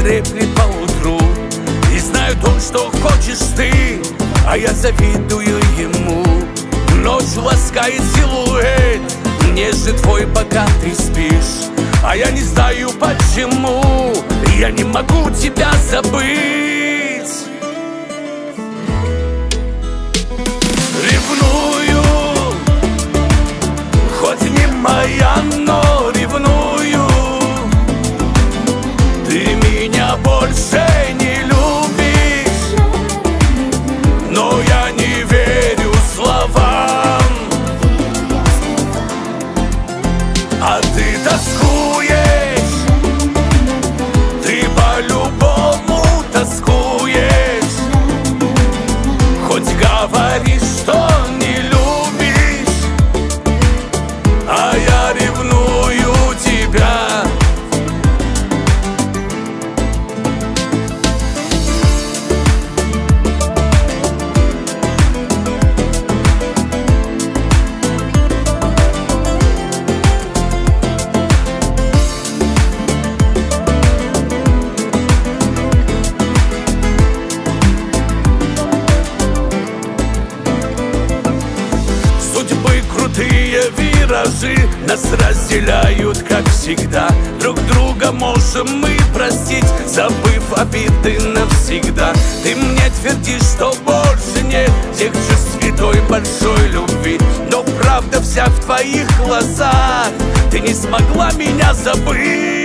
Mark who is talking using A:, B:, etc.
A: треплет по утру. И знаю то, что хочешь ты, а я завидую ему. Ночь ласкает силуэт, нежный твой, пока ты спишь. А я не знаю почему, я не могу тебя забыть. Ревную, хоть не моя, но ревную. Ты меня больше не любишь, но я не верю словам. А ты тоскуешь, ты по-любому тоскуешь. Хоть говоришь, что не любишь, а я ревную тебя. Крутые виражи нас разделяют, как всегда. Друг друга можем мы простить, забыв обиды навсегда. Ты мне твердишь, что больше нет тех чувств и той большой любви, но правда вся в твоих глазах. Ты не смогла меня забыть.